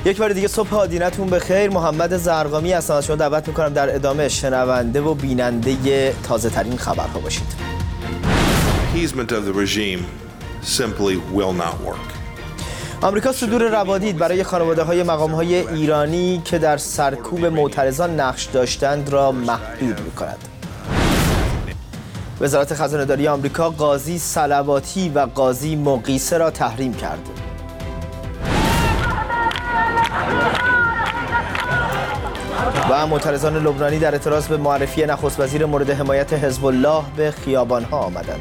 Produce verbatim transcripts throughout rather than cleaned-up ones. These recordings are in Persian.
یک بار دیگه صبح آدینتون بخیر. محمد زرقامی هستم. از شما دعوت میکنم در ادامه شنونده و بیننده تازه ترین خبرها باشید. Appeasement of the regime simply will not work. آمریکا صدور روادید برای خانواده‌های مقام‌های ایرانی که در سرکوب معترضان نقش داشتند را محدود می‌کند. وزارت خزانه‌داری آمریکا قاضی صلواتی و قاضی مقیسه را تحریم کرد. و معترضان لبنانی در اعتراض به معرفی نخست وزیر مورد حمایت حزب الله به خیابان‌ها آمدند.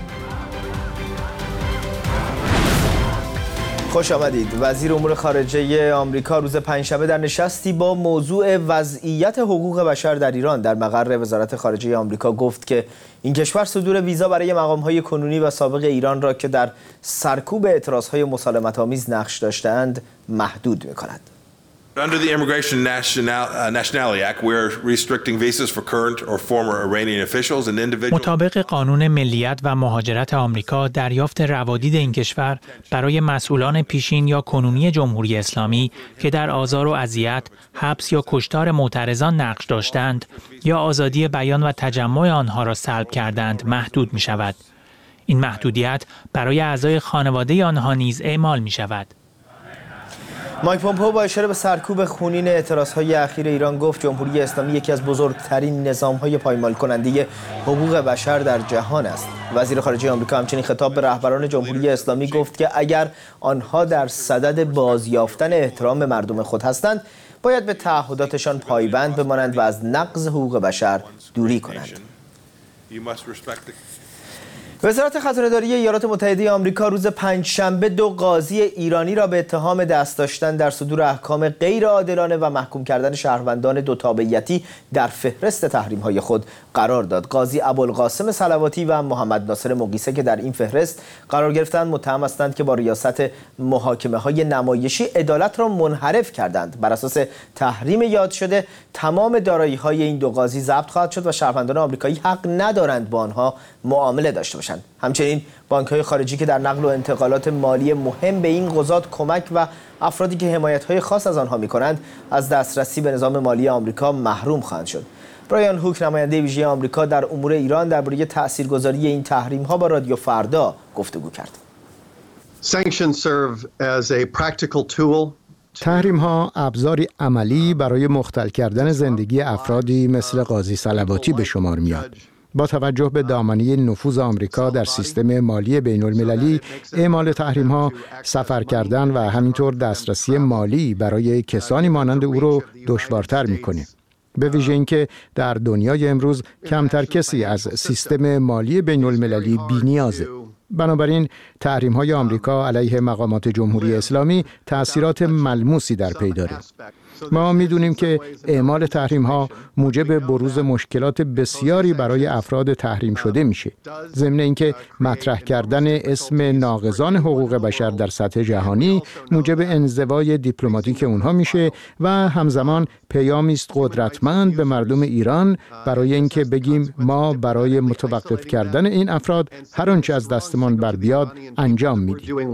خوش آمدید. وزیر امور خارجه آمریکا روز پنجشنبه در نشستی با موضوع وضعیت حقوق بشر در ایران در مقر وزارت خارجه آمریکا گفت که این کشور صدور ویزا برای مقام‌های کنونی و سابق ایران را که در سرکوب اعتراض‌های مسالمت‌آمیز نقش داشته‌اند محدود می‌کند. Under the Immigration National, uh, Nationality Act, we are restricting visas for current or former Iranian officials and individuals. مطابق قانون ملیت و مهاجرت آمریکا، دریافت روادید این کشور برای مسئولان پیشین یا کنونی جمهوری اسلامی که در آزار و اذیت، حبس یا کشتار معترضان نقش داشتند یا آزادی بیان و تجمع آنها را سلب کردند محدود می شود. این محدودیت برای اعضای خانواده آنها نیز اعمال می شود. مایک پومپئو با اشاره به سرکوب خونین اعتراضهای اخیر ایران گفت جمهوری اسلامی یکی از بزرگترین نظام‌های پایمال کننده حقوق بشر در جهان است. وزیر خارجه آمریکا همچنین خطاب به رهبران جمهوری اسلامی گفت که اگر آنها در صدد بازیافتن احترام مردم خود هستند، باید به تعهداتشان پایبند بمانند و از نقض حقوق بشر دوری کنند. وزارت خزانه‌داری ایالات متحده آمریکا روز پنجشنبه دو قاضی ایرانی را به اتهام دست داشتن در صدور احکام غیرعادلانه و محکوم کردن شهروندان دو تابعیتی در فهرست تحریم‌های خود قرار داد. قاضی ابوالقاسم صلواتی و محمد ناصر مقیسه که در این فهرست قرار گرفتند متهم هستند که با ریاست محاکمه‌های نمایشی عدالت را منحرف کردند. بر اساس تحریم یاد شده تمام دارایی‌های این دو قاضی ضبط خواهد شد و شهروندان آمریکایی حق ندارند با آنها معامله داشته باشند. همچنین بانک‌های خارجی که در نقل و انتقالات مالی مهم به این قضات کمک و افرادی که حمایت‌های خاص از آنها می‌کنند از دسترسی به نظام مالی آمریکا محروم خواهند شد. برایان هوک نماینده ویژه آمریکا در امور ایران درباره تاثیرگذاری این تحریم‌ها با رادیو فردا گفتگو کرد. تحریم‌ها ابزاری عملی برای مختل کردن زندگی افرادی مثل قاضی صلواتی به شمار میاد. با توجه به دامنه نفوذ آمریکا در سیستم مالی بین المللی، اعمال تحریم‌ها سفر کردن و همینطور دسترسی مالی برای کسانی مانند او رو دشوارتر می‌کنه. به ویژه اینکه در دنیای امروز کمتر کسی از سیستم مالی بین المللی بی‌نیازه. بنابراین تحریم‌های آمریکا علیه مقامات جمهوری اسلامی تأثیرات ملموسی در پی داره. ما می‌دونیم که اعمال تحریم‌ها موجب بروز مشکلات بسیاری برای افراد تحریم شده میشه. ضمن اینکه مطرح کردن اسم ناقضان حقوق بشر در سطح جهانی موجب انزوای دیپلماتیک اونها میشه و همزمان پیامی است قدرتمند به مردم ایران برای اینکه بگیم ما برای متوقف کردن این افراد هر آنچه از دستمان بر بیاد انجام میدیم.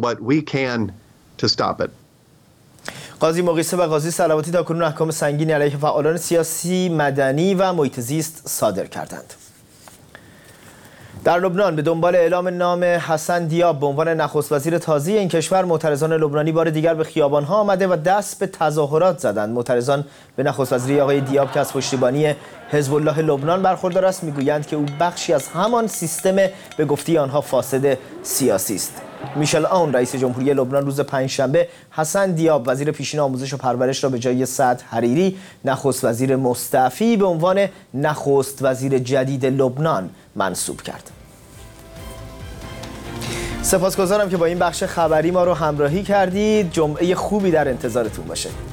قاضی مقیسه و قاضی صلواتی تاکنون احکام سنگینی علیه فعالان سیاسی، مدنی و محیط زیست صادر کردند. در لبنان به دنبال اعلام نام حسن دیاب به عنوان نخست وزیر تازه این کشور، معترضان لبنانی بار دیگر به خیابان‌ها آمده و دست به تظاهرات زدند. معترضان به نخست وزیری آقای دیاب که از پشتیبانی حزب الله لبنان برخوردار است میگویند که او بخشی از همان سیستم به گفته آنها فاسد سیاسی است. میشل آون رئیس جمهوری لبنان روز پنجشنبه حسن دیاب وزیر پیشین آموزش و پرورش را به جای سعد حریری نخست وزیر مستعفی به عنوان نخست وزیر جدید لبنان منصوب کرد. سپاسگزارم که با این بخش خبری ما رو همراهی کردید. جمعه خوبی در انتظارتون باشه.